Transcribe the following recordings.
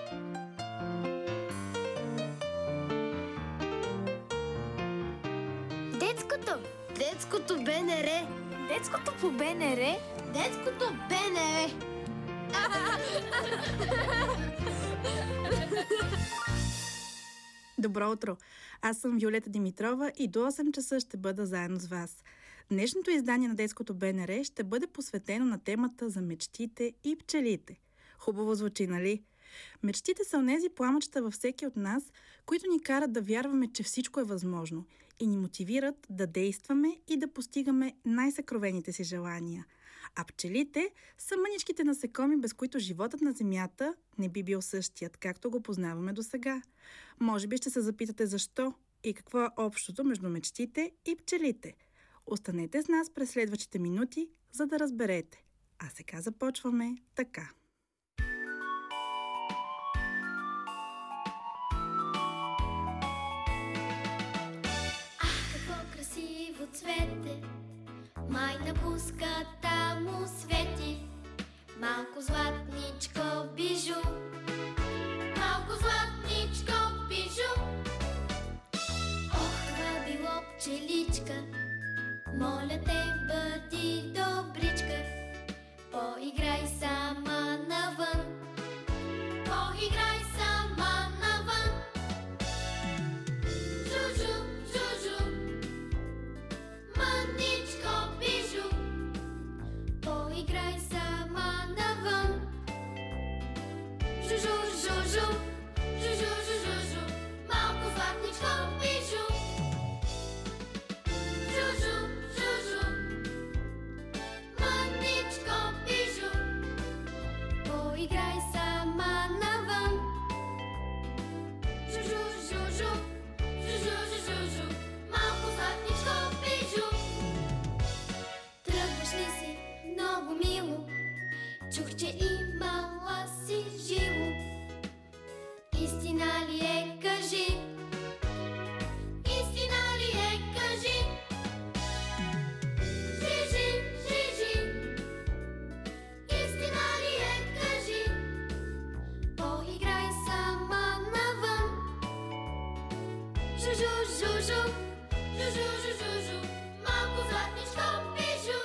Детското! Детското БНР! Детското по БНР? Детското БНР! Добро утро! Аз съм Виолета Димитрова и до 8 часа ще бъда заедно с вас. Днешното издание на Детското БНР ще бъде посветено на темата за мечтите и пчелите. Хубаво звучи, нали? Мечтите са онези пламъчета във всеки от нас, които ни карат да вярваме, че всичко е възможно и ни мотивират да действаме и да постигаме най-съкровените си желания. А пчелите са мъничките насекоми, без които животът на Земята не би бил същият, както го познаваме досега. Може би ще се запитате защо и какво е общото между мечтите и пчелите. Останете с нас през следващите минути, за да разберете. А сега започваме така. Цвете, май на пуската му свети, малко златничко бижу, малко златничко бижу. Ох, това било пчеличка, моля те, бъди добричка, поиграй сама навън, поиграй сама навън. Жужу, жужу, мъничко бижу, поиграй сама навън. Жужу, жужу, жужу, жужу, малко златничко бижу. Жужу, жужу, мъничко бижу, поиграй сама навън. Жужу, жужу, жужу, жужу, малко златничко бижу. Тръгваш ли си много мило? Чух, че имала си жило. Истина ли е, кажи? Истина ли е, кажи? Жижи, жижи, истина ли е, кажи? Поиграй сама навън. Жужу, жужу, жужу, жужу, малко златничко бижу.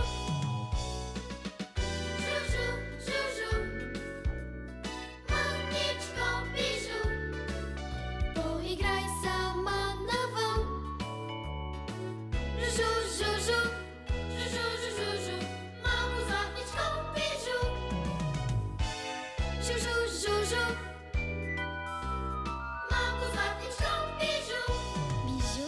Жужу, жужу, мъничко бижу, поиграй сама навън. Жужу, жужу, жужу, жужу, малко златничко бижу. Жужу, жужу, малко златничко бижу. Бижу.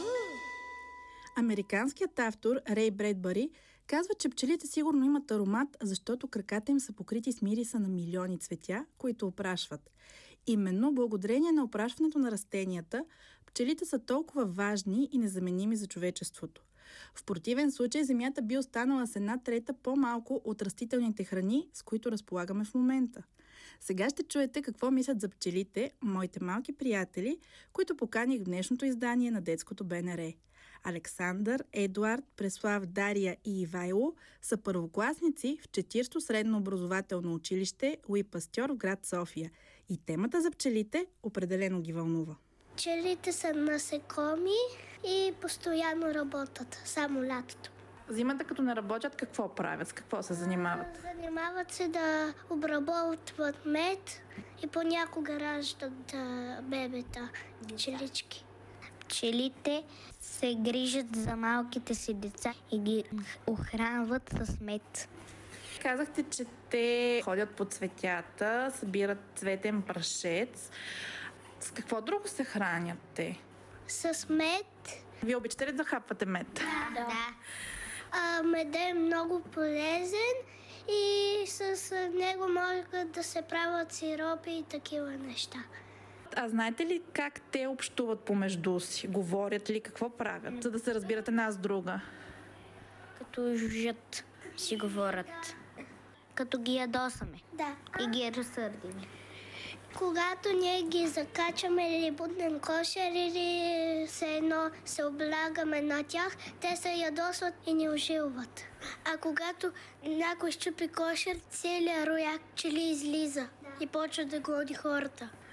Американският автор Рей Бредбъри казва, че пчелите сигурно имат аромат, защото краката им са покрити с мириса на милиони цветя, които опрашват. Именно благодарение на опрашването на растенията, пчелите са толкова важни и незаменими за човечеството. В противен случай Земята би останала с 1/3 по-малко от растителните храни, с които разполагаме в момента. Сега ще чуете какво мислят за пчелите моите малки приятели, които поканих в днешното издание на Детското БНР. Александър, Едуард, Преслав, Дария и Ивайло са първокласници в 40-то средно образователно училище Луи Пастьор в град София. И темата за пчелите определено ги вълнува. Пчелите са насекоми и постоянно работят, само лятото. Зимата като не работят, какво правят? С какво се занимават? Занимават се да обработват мед и понякога раждат бебета, пчелички. Пчелите се грижат за малките си деца и ги охранват с мед. Казахте, че те ходят по цветята, събират цветен прашец. С какво друго се хранят те? С мед. Вие обичате ли да хапвате мед? Да. Медът е много полезен и с него могат да се правят сиропи и такива неща. А знаете ли как те общуват помежду си? Говорят ли какво правят, за да се разбират една с друга? Като жужжат си говорят. Като ги ядосаме. Да. И ги разсърдим. Когато ние ги закачаме или бутнем кошер или все едно се облягаме на тях, те се ядосват и ни ожилват. А когато някой щупи кошер, целият рояк пчели излиза и почва да гони хората.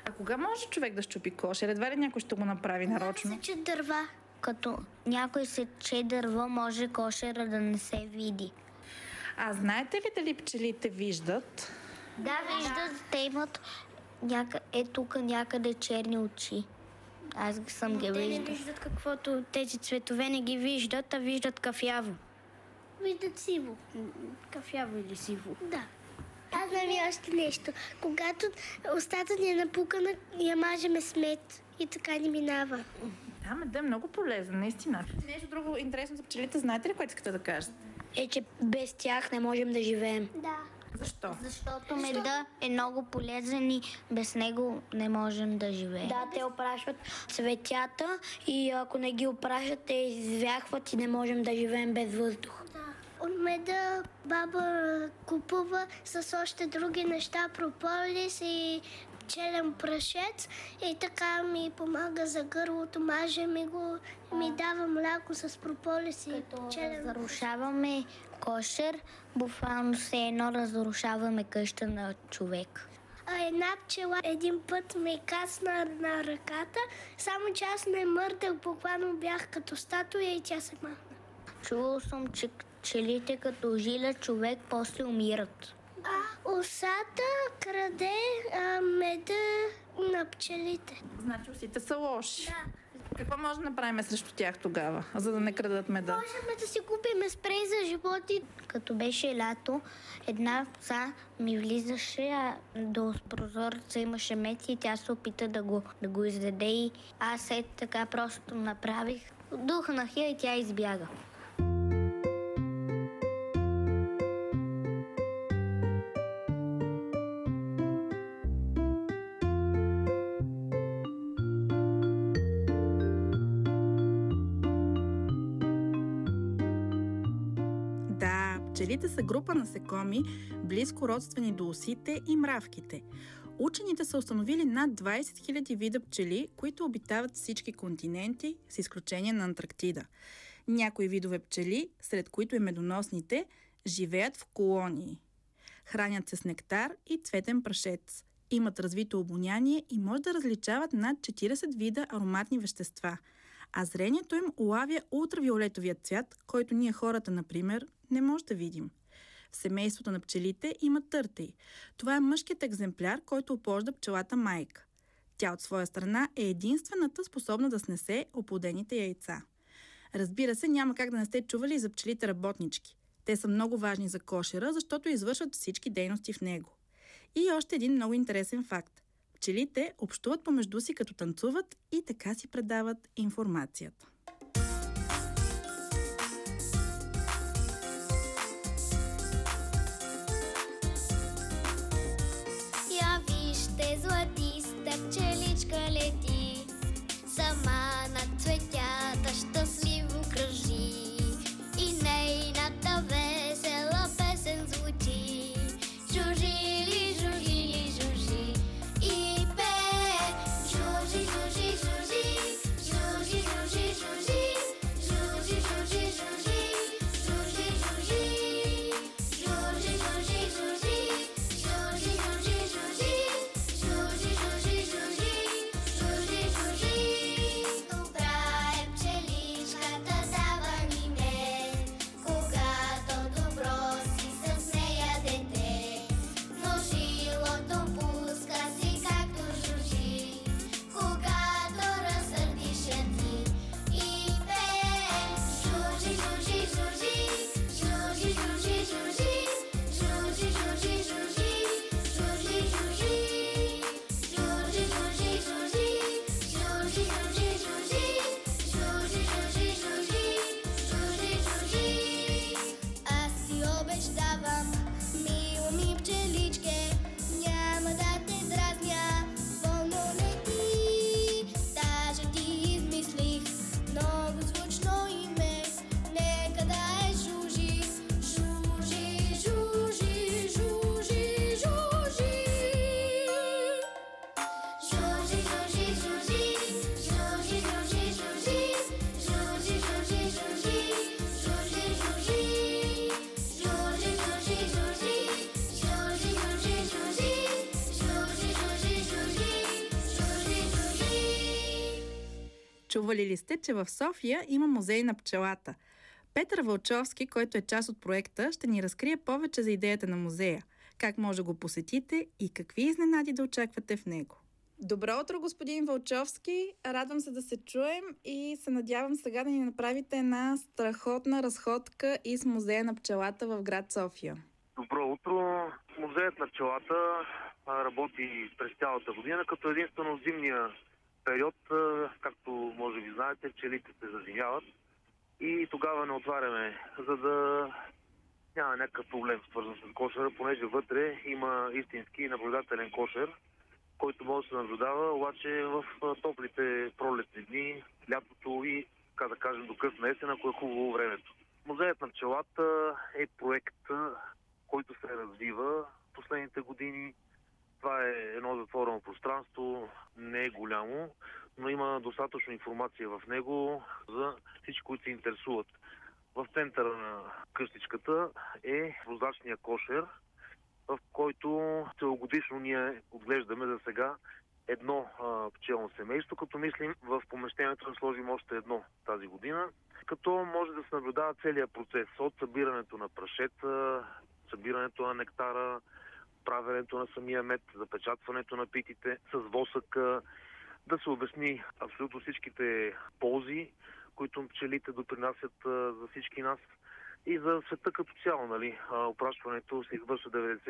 А кога може човек да щупи кошер? Едва ли някой ще го направи нарочно? Сече дърва. Като някой сече дърво, може кошера да не се види. А знаете ли дали пчелите виждат? Да, виждат, те имат тук някъде черни очи. Аз съм ги Те не виждал. виждат каквото тези цветове не ги виждат, а виждат кафяво. Виждат сиво. Кафяво или сиво. Да. Аз знам и още нещо. Когато устата ни е напукана, я мажеме с мед и така ни минава. Да, меда е много полезен, наистина. Нещо друго интересно за пчелите, знаете ли, което искате да кажете? Е, че без тях не можем да живеем. Да. Защо? Защото меда е много полезен и без него не можем да живеем. Да, те опрашват цветята и ако не ги опрашват, те извяхват и не можем да живеем без въздух. От меда баба купува с още други неща, прополис и пчелен прашец и така ми помага за гърлото, маже ми го и ми дава мляко с прополис и пчелен. Разрушаваме кошер, буквално все едно разрушаваме къща на човек. А една пчела един път ме касна на ръката, само че аз не мърдах, буквално бях като статуя и тя се махна. Чувал съм, че пчелите като жилят човек, после умират. Осата краде меда на пчелите. Значи усите са лоши. Да. Какво може да направим срещу тях тогава, за да не крадат меда? Можем да си купим спрей за животи. Като беше лято, една пса ми влизаше, до прозореца имаше мед и тя се опита да го издаде и аз така просто направих. Духнах я и тя избяга. Пчелите са група насекоми, близко родствени до осите и мравките. Учените са установили над 20 000 вида пчели, които обитават всички континенти, с изключение на Антарктида. Някои видове пчели, сред които и медоносните, живеят в колонии. Хранят се с нектар и цветен прашец. Имат развито обоняние и може да различават над 40 вида ароматни вещества. А зрението им улавя ултравиолетовия цвят, който ние хората, например, не може да видим. В семейството на пчелите има търтей. Това е мъжкият екземпляр, който опложда пчелата майка. Тя от своя страна е единствената способна да снесе оплодените яйца. Разбира се, няма как да не сте чували и за пчелите работнички. Те са много важни за кошера, защото извършват всички дейности в него. И още един много интересен факт. Пчелите общуват помежду си като танцуват и така си предават информацията. Я вижте, златиста пчеличка лети, сама над цветята щастливо кръжи и нейната весела песен звучи. Жужили, жужили, жужи и пее. Жужи, жужи, жужи, жужи, жужи, жужи. Чували ли сте, че в София има музей на пчелата? Петър Вълчовски, който е част от проекта, ще ни разкрие повече за идеята на музея, как може да го посетите и какви изненади да очаквате в него. Добро утро, господин Вълчовски! Радвам се да се чуем и се надявам сега да ни направите една страхотна разходка из музея на пчелата в град София. Добро утро! Музеят на пчелата работи през цялата година, като единствено в зимния период, както може би знаете, пчелите се зазимяват и тогава не отваряме, за да няма някакъв проблем свързан с кошера, понеже вътре има истински наблюдателен кошер, който може да се наблюдава, обаче в топлите пролетни дни, лятото и, така да кажем, до късна есен, ако е хубаво времето. Музеят на пчелата е проект, който се развива последните години. Това е едно затворено пространство, не е голямо, но има достатъчно информация в него за всички, които се интересуват. В центъра на къщичката е прозрачния кошер, в който целогодишно ние отглеждаме за сега едно пчелно семейство, като мислим в помещението да сложим още едно тази година, като може да се наблюдава целият процес от събирането на прашета, събирането на нектара, правенето на самия мед, запечатването на питите с восъка, да се обясни абсолютно всичките ползи, които пчелите допринасят за всички нас и за света като цяло, нали. Опрашването се извършва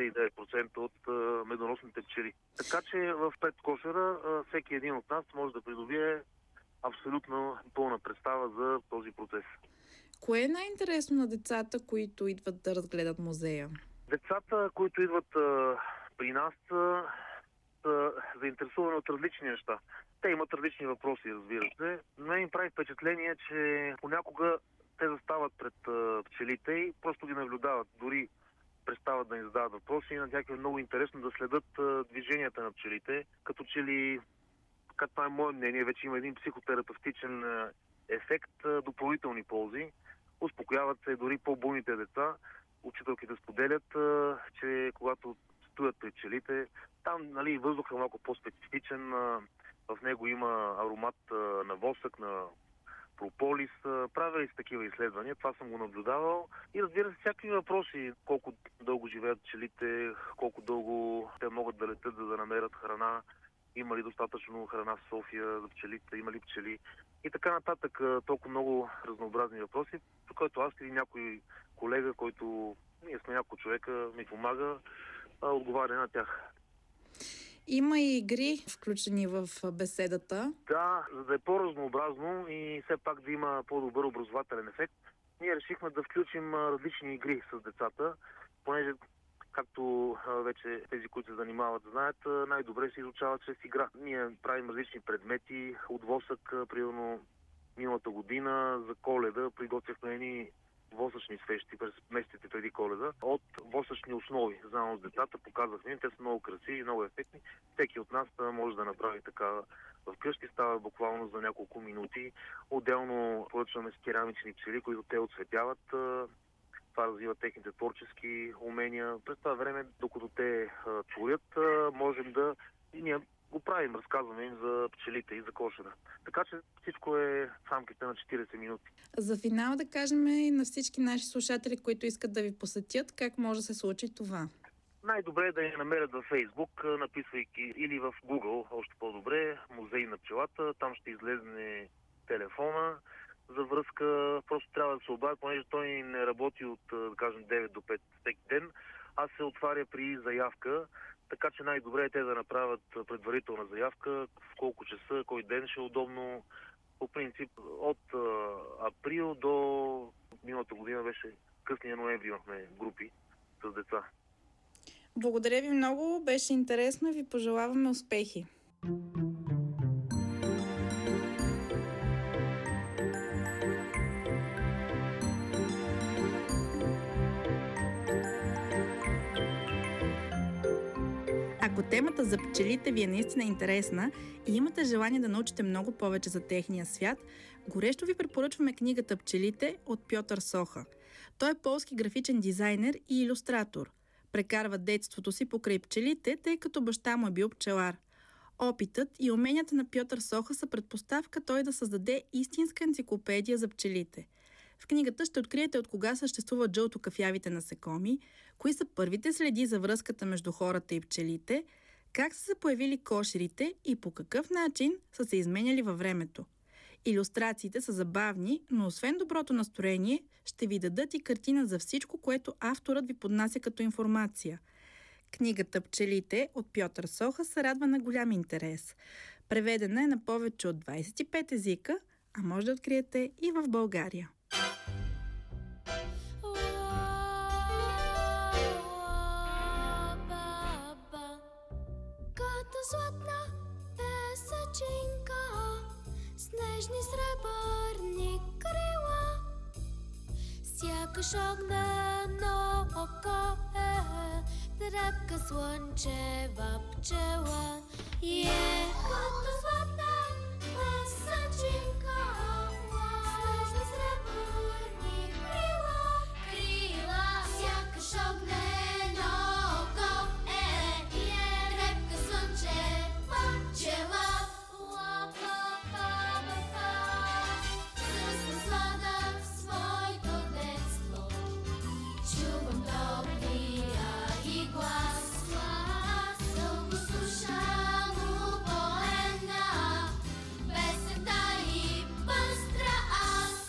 99% от медоносните пчели. Така че в пред кошера всеки един от нас може да придобие абсолютно пълна представа за този процес. Кое е най-интересно на децата, които идват да разгледат музея? Децата, които идват при нас, са заинтересувани от различни неща. Те имат различни въпроси, разбира се. Но им прави впечатление, че понякога те застават пред пчелите и просто ги наблюдават. Дори престават да им задават въпроси и на тях е много интересно да следят движенията на пчелите. Като че ли, това е мое мнение, вече има един психотерапевтичен ефект, допълнителни ползи. Успокояват се дори по-буйните деца. Учителките споделят, че когато стоят при пчелите, там, нали, въздухът е малко по-специфичен, в него има аромат на восък, на прополис. Правя и с такива изследвания, това съм го наблюдавал. И разбира се, всякакви въпроси, колко дълго живеят пчелите, колко дълго те могат да летят, за да намерят храна, има ли достатъчно храна в София за пчелите, има ли пчели и така нататък. Толкова много разнообразни въпроси, по който аз или някой колега, който ние сме няколко човека, ми помага, отговаря на тях. Има и игри, включени в беседата. Да, за да е по-разнообразно и все пак да има по-добър образователен ефект, ние решихме да включим различни игри с децата, понеже, както вече тези, които се занимават, знаят, най-добре се изучава чрез игра. Ние правим различни предмети от восък, примерно миналата година за Коледа приготвяхме едни восъчни свещи през месеците преди Коледа от восъчни основи. Заедно с децата показахме им, те са много красиви, много ефектни. Всеки от нас може да направи така вкъщи, става буквално за няколко минути. Отделно поръчваме с керамични пчели, които те отцветяват. Това развива техните творчески умения. През това време, докато те творят, можем да и ние го правим, разказваме им за пчелите и за кошера. Така че всичко е в рамките на 40 минути. За финал да кажем и на всички наши слушатели, които искат да ви посетят, как може да се случи това? Най-добре е да я намерят във Фейсбук, написвайки или в Google, още по-добре, Музей на пчелата. Там ще излезне телефона за връзка. Просто трябва да се обадят, понеже той не работи от, да кажем, 9 до 5 всеки ден, а се отваря при заявка. Така че най-добре е те да направят предварителна заявка, в колко часа, кой ден ще е удобно. По принцип от април до миналата година беше късния ноември имахме групи с деца. Благодаря ви много, беше интересно и ви пожелаваме успехи. Ако темата за пчелите ви е наистина интересна и имате желание да научите много повече за техния свят, горещо ви препоръчваме книгата «Пчелите» от Пьотър Соха. Той е полски графичен дизайнер и илюстратор. Прекарва детството си покрай пчелите, тъй като баща му е бил пчелар. Опитът и уменията на Пьотър Соха са предпоставка той да създаде истинска енциклопедия за пчелите. В книгата ще откриете от кога съществуват жълтокафявите насекоми, кои са първите следи за връзката между хората и пчелите, как са се появили кошерите и по какъв начин са се изменяли във времето. Илюстрациите са забавни, но освен доброто настроение, ще ви дадат и картина за всичко, което авторът ви поднася като информация. Книгата «Пчелите» от Пьотър Соха се радва на голям интерес. Преведена е на повече от 25 езика, а може да откриете и в България. Като златна песъчинка, снежни сребърни крила, сякаш огнено око трепка слънчева пчела. Като златна песъчинка, снежни сребърни крила, сякаш огнено око трепка слънчева пчела. С наслада в своето детство чувам топлия и глас. Дълго слушам упоена песента и пъстра аз.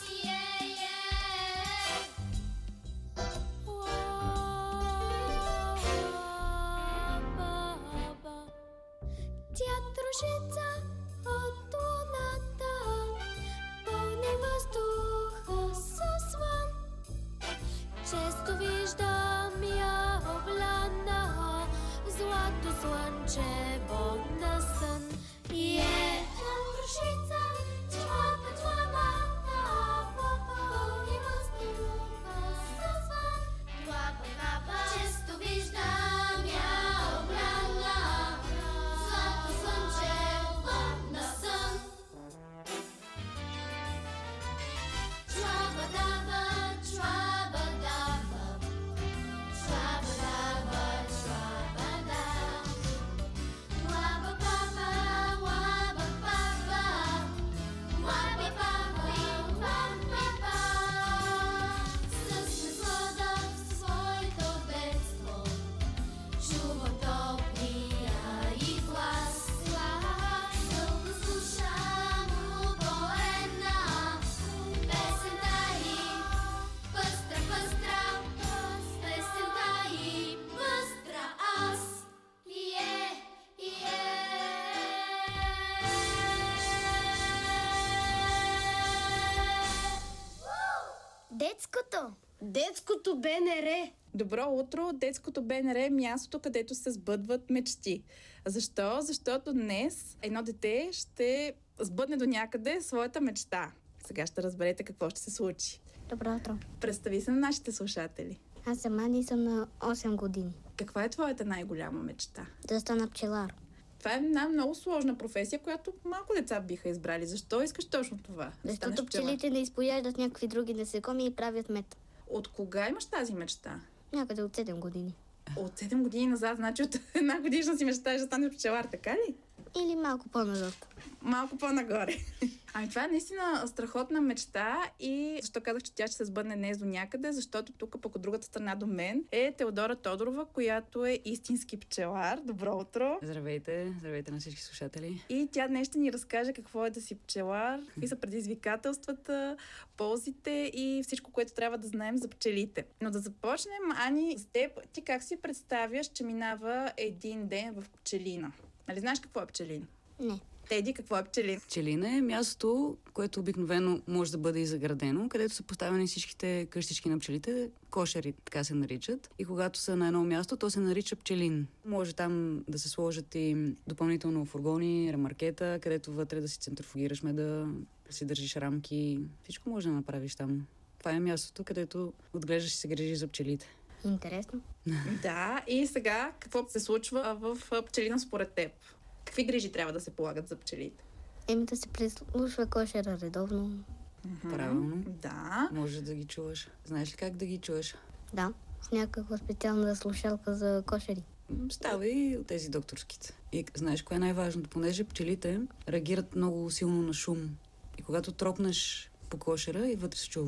Тя дружица от луната пълни въздуха със звън. Често виждам я обляна в злато слънчево на сън. Тя дружица чвапа чвамата пълни въздуха със звън. Често виждам я обляна в злато слънчево на сън. Чваба-даба, чваба-даба, чваба-даба, чваба-да. Лаба-баба, лаба-баба, лаба-баба, лаба-баба. С наслада в своето детство чувам топлия и глас. Дълго слушам упоена песента и пъстра, песента и пъстра аз. Детското. Детското БНР. Добро утро! Детското БНР е мястото, където се сбъдват мечти. Защо? Защото днес едно дете ще сбъдне до някъде своята мечта. Сега ще разберете какво ще се случи. Добро утро. Представи се на нашите слушатели. Аз съм Ани и съм на 8 години. Каква е твоята най-голяма мечта? Да стана пчелар. Това е една много сложна професия, която малко деца биха избрали. Защо искаш точно това? Да станеш Защото пчелар? пчелите не изпояждат някакви други насекоми и правят мед. От кога имаш тази мечта? Някъде от 7 години. От 7 години назад, значи от една годишна си мечтаеш да станеш пчелар, така ли? Или малко по-назад. Малко по-нагоре. Ами това е наистина страхотна мечта и защо казах, че тя ще се сбъдне днес до някъде, защото тук пък от другата страна до мен е Теодора Тодорова, която е истински пчелар. Добро утро! Здравейте, здравейте на всички слушатели. И тя днес ще ни разкаже какво е да си пчелар, какви са предизвикателствата, ползите и всичко, което трябва да знаем за пчелите. Но да започнем, Ани, с теб. Ти как си представяш, че минава един ден в пчелина? Нали знаеш какво е пчелин? Не. Теди, какво е пчелин? Пчелина е място, което обикновено може да бъде и заградено, където са поставени всичките къщички на пчелите, кошери, така се наричат. И когато са на едно място, то се нарича пчелин. Може там да се сложат и допълнително фургони, ремаркета, където вътре да си центрофугираш меда, да си държиш рамки. Всичко може да направиш там. Това е мястото, където отглеждаш и се грижиш за пчелите. Интересно. Да, и сега какво се случва в пчелина според теб? Какви грижи трябва да се полагат за пчелите? Да се прислушва кошера редовно. Правилно. Да. Можеш да ги чуваш. Знаеш ли как да ги чуеш? Да, с някаква специална слушалка за кошери. Става и от тези докторските. И знаеш кое е най-важното? Понеже пчелите реагират много силно на шум. И когато тропнеш по кошера и вътре се чува.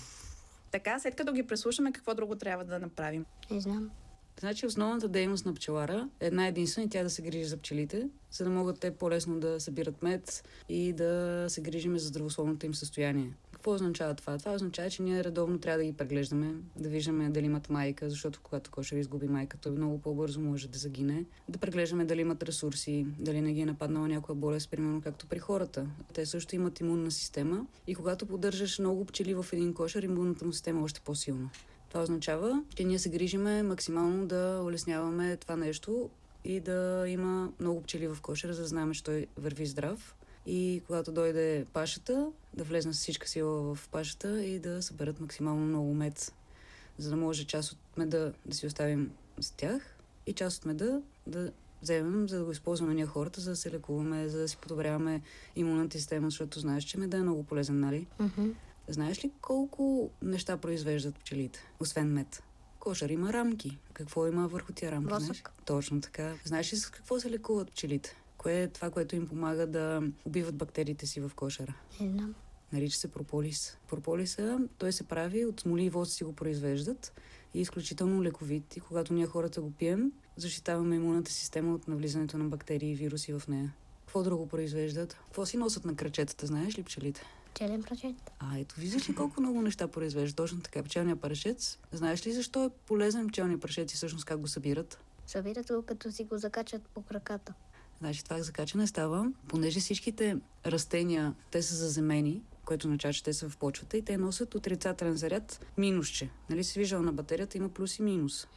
Така, след като ги преслушаме, какво друго трябва да направим? Не знам. Значи основната дейност на пчелара е една единствена и тя да се грижи за пчелите, за да могат те по-лесно да събират мед и да се грижиме за здравословното им състояние. Какво означава това? Това означава, че ние редовно трябва да ги преглеждаме, да виждаме дали имат майка, защото когато кошер изгуби майка, той много по-бързо може да загине. Да преглеждаме дали имат ресурси, дали не ги е нападнала някоя болест, примерно както при хората. Те също имат имунна система и когато поддържаш много пчели в един кошер, имунната му система е още по-силно. Това означава, че ние се грижиме максимално да улесняваме това нещо и да има много пчели в кошера, за да знаем, че той върви здрав. И когато дойде пашата, да влезна с всичка сила в пашата и да съберат максимално много мед, за да може част от меда да си оставим за тях и част от меда да вземем, за да го използваме ние хората, за да се лекуваме, за да си подобряваме имунната система, защото знаеш, че меда е много полезен, нали? Знаеш ли колко неща произвеждат пчелите, освен мед? Кошер има рамки. Какво има върху тия рамки? Восък. Точно така. Знаеш ли с какво се лекуват пчелите? Кое е това, което им помага да убиват бактериите си в кошера? Не знам. Нарича се прополис. Прополиса, той се прави от смоли и восъци го произвеждат и е изключително лековит. И когато ние хората го пием, защитаваме имунната система от навлизането на бактерии и вируси в нея. Какво друго произвеждат? Какво си носят на крачетата, знаеш ли пчелите? Пчелен прашец. Ето, виждаш ли колко много неща произвеждат? Точно така, пчелният прашец. Знаеш ли защо е полезен пчелният прашец и всъщност как го събират? Събират го, като си го закачат по краката. Значи това закачане става, понеже всичките растения, те са заземени, което означава, че те са в почвата и те носят отрицателен заряд минусче. Нали си виждал на батерията има плюс и минус.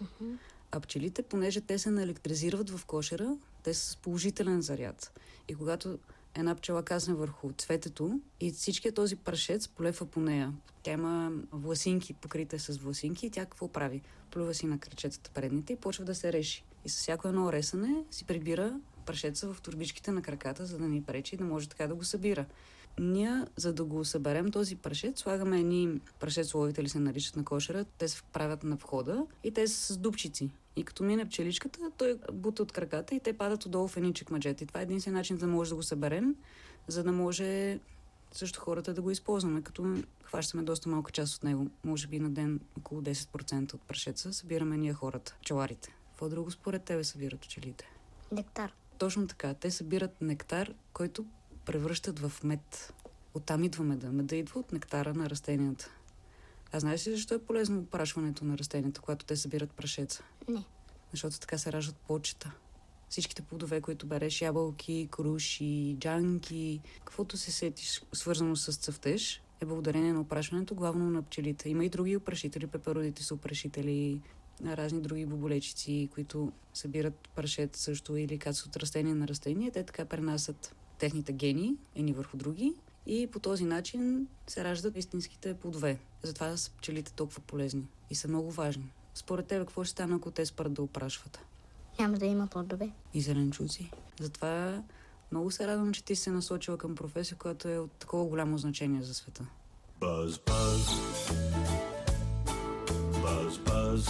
А пчелите, понеже те се наелектризират в кошера, те са с положителен заряд. И когато една пчела касне върху цветето и всичкият този прашец полепва по нея. Тя има власинки, покрита с власинки и тя какво прави? Плюва си на крачетата предните и почва да се реши. И с всяко едно ресане си прибира прашеца в турбичките на краката, за да ни пречи и да може така да го събира. Ние, за да го съберем този прашец, слагаме едни прашец-ловители, се наричат на кошера. Те се правят на входа и те са с дупчици. И като мине пчеличката, той бута от краката и те падат отдолу в едни чекмаджета. И това е единствен начин да може да го съберем, за да може също хората да го използваме, като хващаме доста малка част от него. Може би на ден около 10% от прашеца събираме ние хората, пчеларите. Какво друго според тебе събират пчелите? Нектар. Точно така. Те събират нектар, който превръщат в мед. Оттам идва меда. Меда идва от нектара на растенията. А знаеш ли защо е полезно опрашването на растенията, когато те събират прашеца? Не. Защото така се раждат почета. Всичките плодове, които береш, ябълки, круши, джанки, каквото се сетиш, свързано с цъфтеж, е благодарение на опрашването, главно на пчелите. Има и други опрашители, пеперодите са опрашители, разни други боболечици, които събират прашет също или кацат от растение на растение. Те така пренасят техните гени едни върху други и по този начин се раждат истинските плодове. Затова са пчелите толкова полезни и са много важни. Според тебе, какво ще стане, ако те спрат да опрашват? Няма да има плодове. И зеленчуци. Затова много се радвам, че ти се насочила към професия, която е от такова голямо значение за света. Buzz, buzz. Buzz, buzz.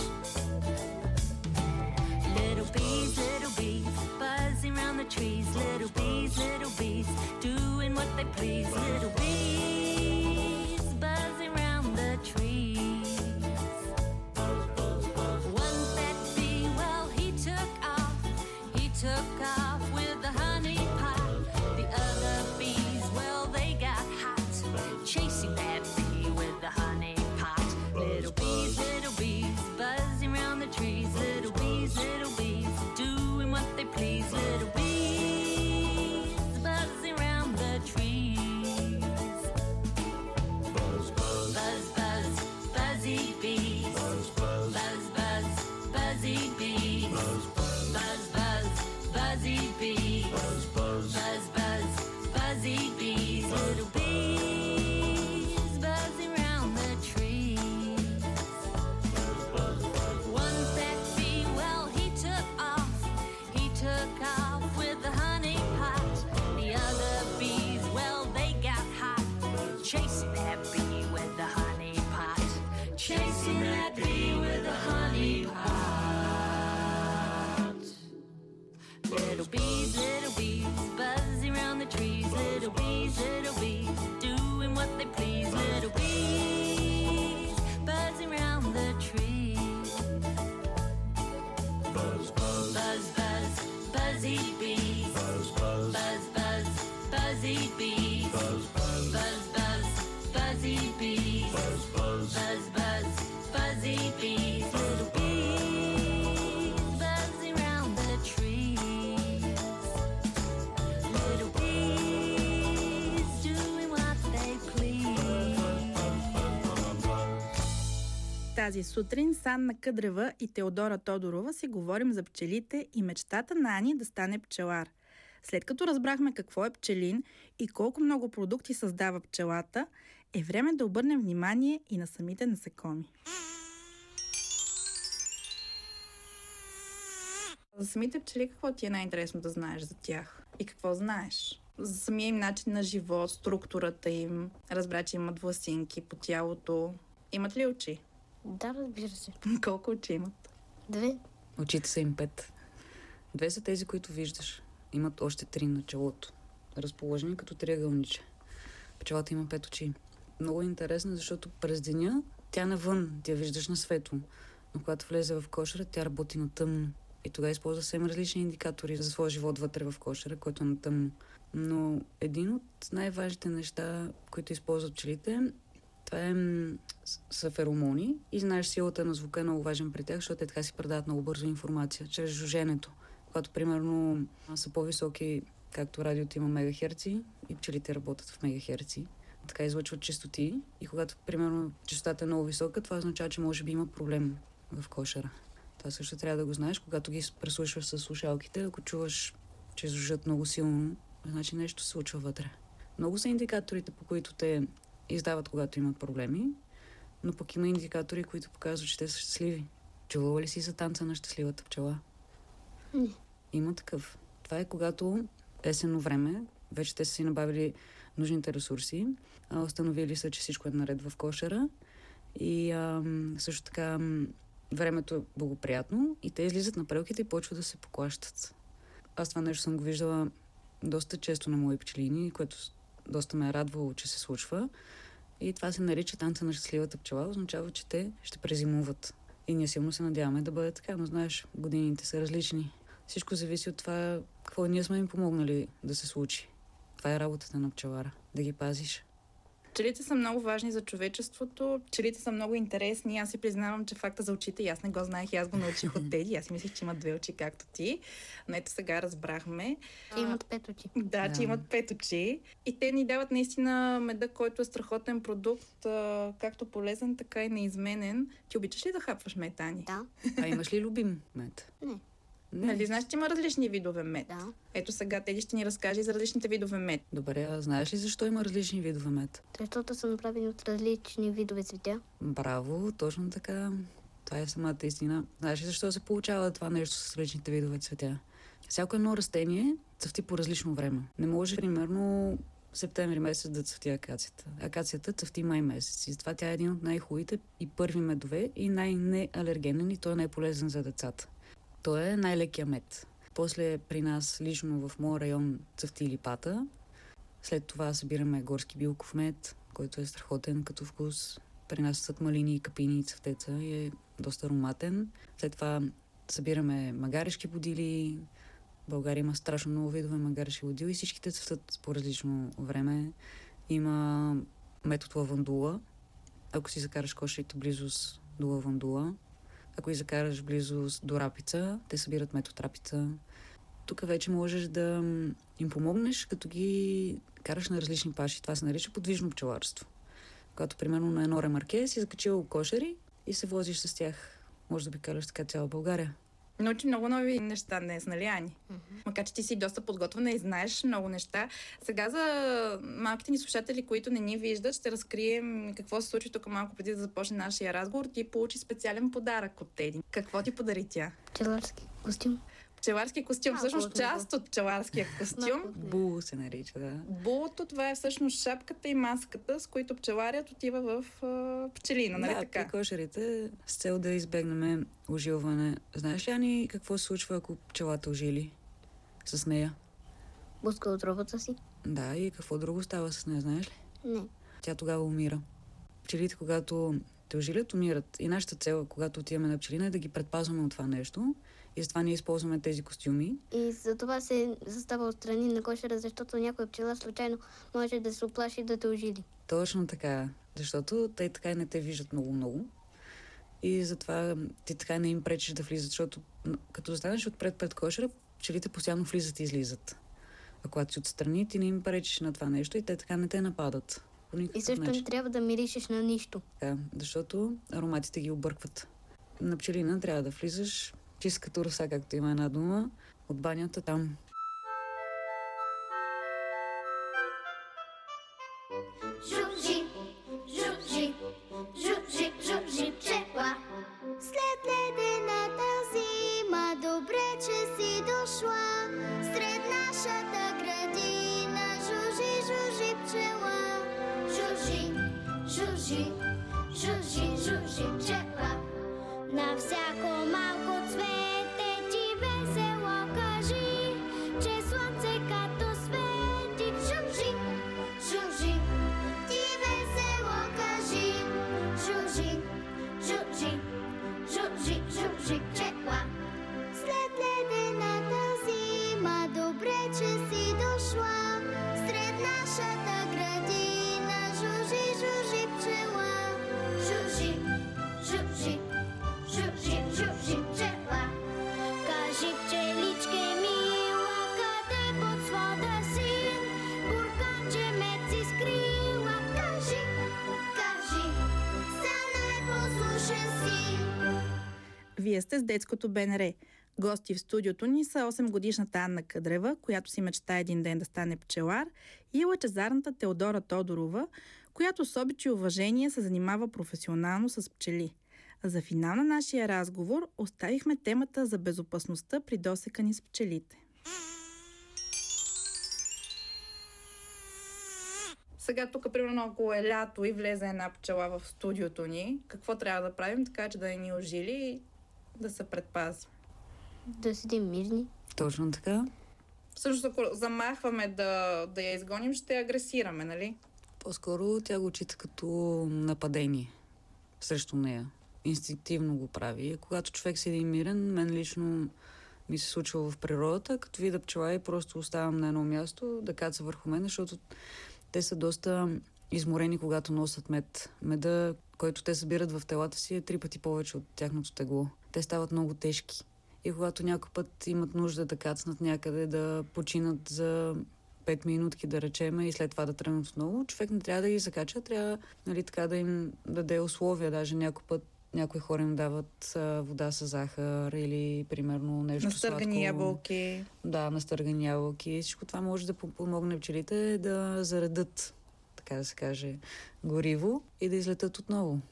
Little bees, buzzing around the trees. Little bees, doing what they please. Little bees, buzzing around the trees. One fat bee, well, he took off with the honey pot. The other bees, well, they got hot, chasing that bee with the honey pot. Little bees, buzzing around the trees. Little bees, doing what they please. Little bees, buzzing around the trees. Тази сутрин с Анна Къдрева и Теодора Тодорова си говорим за пчелите и мечтата на Ани да стане пчелар. След като разбрахме какво е пчелин и колко много продукти създава пчелата, е време да обърнем внимание и на самите насекоми. За самите пчели какво ти е най-интересно да знаеш за тях? И какво знаеш? За самия им начин на живот, структурата им, разбра, че имат власинки по тялото. Имат ли очи? Да, разбира се. Колко очи имат? 2. Очите са им 5. 2 са тези, които виждаш. Имат още 3 на челото. Разположени като триъгълниче. Пчелата има 5 очи. Много интересно, защото през деня тя навън, тя виждаш на светло. Но когато влезе в кошера, тя работи на тъмно. И тогава използва съвсем различни индикатори за своя живот вътре в кошера, който е на тъмно. Но един от най-важните неща, които използват пчелите, това са феромони. И знаеш, силата на звука е много важен при тях, защото те така си предават много бързо информация, чрез жуженето. Когато, примерно, са по-високи, както радиото има мегахерци, и пчелите работят в мегахерци, така излъчват честоти. И когато, примерно, честотата е много висока, това означава, че може би има проблем в кошера. Това също трябва да го знаеш, когато ги преслушваш с слушалките, ако чуваш, че жужжат много силно, значи нещо се случва вътре. Много са индикаторите, по които те издават, когато имат проблеми, но пък има индикатори, които показват, че те са щастливи. Чувала ли си за танца на щастливата пчела? Не. Има такъв. Това е когато есенно време, вече те са си набавили нужните ресурси, установили са, че всичко е наред в кошера и също така времето е благоприятно и те излизат на прелките и почват да се поклащат. Аз това нещо съм го виждала доста често на мои пчелини, което доста ме е радвало, че се случва. И това се нарича танца на щастливата пчела. Означава, че те ще презимуват. И ние силно се надяваме да бъде така, но знаеш, годините са различни. Всичко зависи от това, какво ние сме им помогнали да се случи. Това е работата на пчелара, да ги пазиш. Пчелите са много важни за човечеството. Пчелите са много интересни. Аз си признавам, че факта за очите, и аз не го знаех, и аз го научих от Теди. Аз си мислих, че имат 2 очи, както ти. Но ето сега разбрахме. Че имат 5 очи. Да, че имат 5 очи. И те ни дават наистина меда, който е страхотен продукт, както полезен, така и неизменен. Ти обичаш ли да хапваш мед, Ани? Да. А имаш ли любим мед? Не. Нали знаеш, че има различни видове мед? Да. Ето сега Теди ще ни разкаже за различните видове мед. Добре, а знаеш ли защо има различни видове мед? Защото са направени от различни видове цветя. Браво, точно така. Това е самата истина. Знаеш ли защо се получава това нещо с различните видове цветя? Всяко едно растение цъфти по различно време. Не може, примерно, септември месец да цъфти акацията. Акацията цъфти май месец. И затова тя е един от най-хубавите и първи медове и най-неалергенен и той е най-полезен за децата. Той е най-лекия мед. После при нас, лично в моя район, цъфти липата. След това събираме горски билков мед, който е страхотен като вкус. При нас са малини и капини и цъфтеца и е доста ароматен. След това събираме магарешки будили. В България има страшно много видове магарешки будили и всичките цъфтат по различно време. Има мед от лавандула. Ако си закараш кошерите близост до лавандула, ако и закараш близост до рапица, те събират мед от рапица. Тук вече можеш да им помогнеш, като ги караш на различни паши. Това се нарича подвижно пчеларство. Когато, примерно, на едно ремарке си закачил кошери и се возиш с тях. Може да обикаляш така цяла България. Научи много нови неща днес, нали, Ани? Макар че ти си доста подготвена и знаеш много неща. Сега за малките ни слушатели, които не ни виждат, ще разкрием какво се случи тук малко преди да започне нашия разговор. Ти получи специален подарък от Теди. Какво ти подари тя? Пчеларски костюм. Пчеларски костюм, всъщност част от пчеларския костюм. Бул се нарича, да. Булото, това е всъщност шапката и маската, с които пчеларят отива в пчелина, нали така? Да, кошерите с цел да избегнем ожилване. Знаеш ли, Ани, какво се случва, ако пчелата ожили с нея? Пуска отровата си. Да, и какво друго става с нея, знаеш ли? Не. Тя тогава умира. Пчелите, когато те ожилят, умират. И нашата цел, когато отиваме на пчелина, е да ги предпазваме от това нещо. И затова ние използваме тези костюми. И за това се застава отстрани на кошера, защото някоя пчела случайно може да се оплаши да те ожили. Точно така. Защото те така и не те виждат много-много. И затова ти така не им пречиш да влизат, защото като застанеш отпред пред кошера, пчелите постоянно влизат и излизат. А когато си отстрани, ти не им пречиш на това нещо и те така не те нападат. по никакъв И също начин. не трябва да миришеш на нищо. Да, защото ароматите ги объркват. На пчелина трябва да влизаш чист като роса, както има една дума, от банята там. Жужи, жужи, жужи, жужи пчела. След ледената зима, добре, че си дошла. Сред нашата градина, жужи, жужи пчела. Жужи, жужи, жужи, жужи пчела. На всяко малко цвете ти весело кажи, че слънце като свети. Жужи, жужи, ти весело кажи. Жужи, жужи, жужи, жужи пчела. След ледената зима, добре, че си дошла. Сред нашата градина, жужи, жужи пчела. Жужи, жужи, жужи, жужи пчела. Кажи, пчеличке мила, къде под свода си? Бурканче мед си скрила. Кажи, кажи, за най-послушен си. Вие сте с детското БНР. Гости в студиото ни са 8-годишната Анна Къдрева, която си мечта един ден да стане пчелар, и лъчезарната Теодора Тодорова, която с обич и уважение се занимава професионално с пчели. За финал на нашия разговор оставихме темата за безопасността при досекани с пчелите. Сега тук, примерно, ако е лято и влезе една пчела в студиото ни, какво трябва да правим, така че да не ни ожили и да се предпазим? Да седим мирни. Точно така. Всъщност, ако замахваме да я изгоним, ще я агресираме, нали? По-скоро тя го чита като нападение срещу нея. Инстинктивно го прави. Когато човек седи мирен, мен лично ми се случва в природата, като видя пчела и просто оставам на едно място да каца върху мен, защото те са доста изморени, когато носят мед. Меда, който те събират в телата си, е 3 пъти повече от тяхното тегло. Те стават много тежки. И когато някой път имат нужда да кацнат някъде, да починат за 5 минутки, да речеме, и след това да тръгнат отново, човек не трябва да ги закача, трябва, нали, така да им даде условия. Даже някой път някои хора им дават вода с захар или, примерно, нещо сладко. Настъргани ябълки. Да, настъргани ябълки. Всичко това може да помогне пчелите да заредат, така да се каже, гориво и да излетат отново.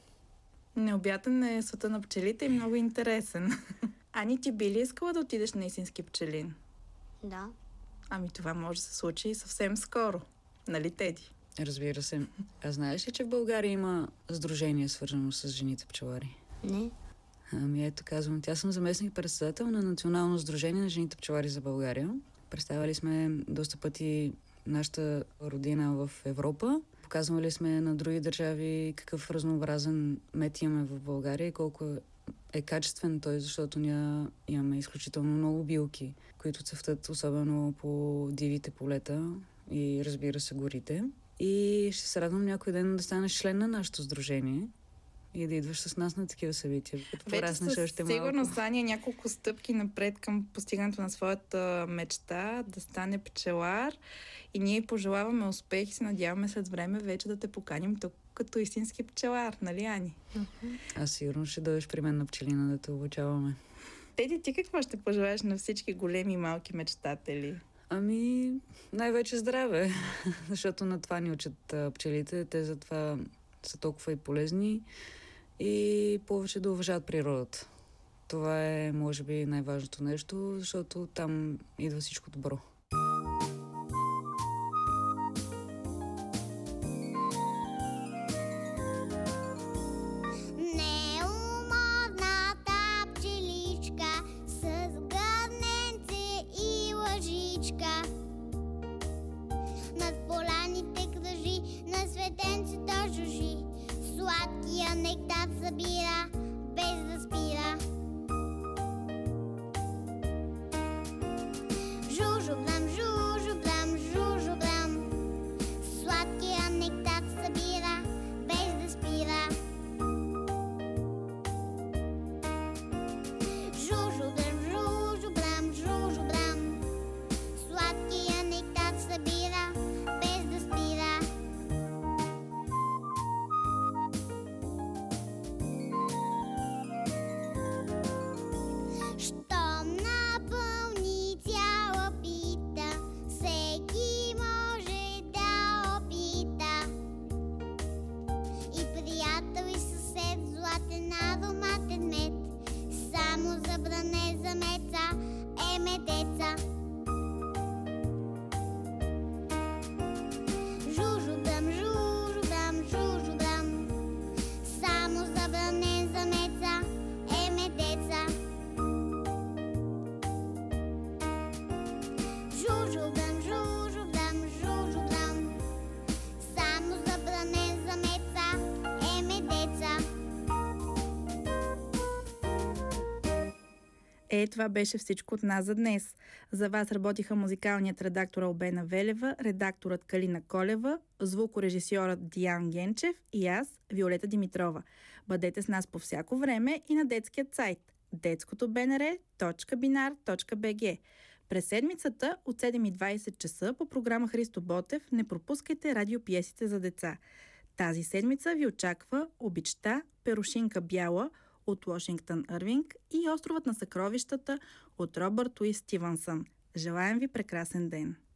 Необятен е света на пчелите и много интересен. Ани, ти би ли искала да отидеш на истински пчелин? Да. Ами това може да се случи съвсем скоро. Нали, Теди? Разбира се. А знаеш ли, че в България има сдружение, свързано с жените пчелари? Не. Ами ето, казвам, тя съм заместник-председател на Национално сдружение на жените пчелари за България. Представили сме доста пъти нашата родина в Европа. Показвали сме на други държави какъв разнообразен мед имаме в България и колко е качествен той, защото ние имаме изключително много билки, които цъфтат особено по дивите полета и, разбира се, горите. И ще се радвам някой ден да станеш член на нашето сдружение и да идваш с нас на такива събития. Вече със сигурност Ани е няколко стъпки напред към постигането на своята мечта да стане пчелар, и ние пожелаваме успех и се надяваме след време вече да те поканим тук като истински пчелар, нали, Ани? Аз сигурно ще дойдеш при мен на пчелина да те обучаваме. Теди, ти какво ще пожелаеш на всички големи и малки мечтатели? Ами, най-вече здраве, защото на това ни учат пчелите. Те затова са толкова и полезни и повече да уважават природата. Това е, може би, най-важното нещо, защото там идва всичко добро. Неуморната пчеличка с гъненце и лъжичка над поляните кръжи, на светенцето жужи, сладкия нектар събира без да спира. Жужу, Това беше всичко от нас за днес. За вас работиха музикалният редактор Албена Велева, редакторът Калина Колева, звукорежисьорът Диан Генчев и аз, Виолета Димитрова. Бъдете с нас по всяко време и на детският сайт детското.bnr.bg. През седмицата от 7:20 часа по програма Христо Ботев не пропускайте радиопиесите за деца. Тази седмица ви очаква Обичта, Перушинка бяла от Вашингтон Ирвинг и Островът на съкровищата от Робърт Луис Стивенсън. Желаем ви прекрасен ден!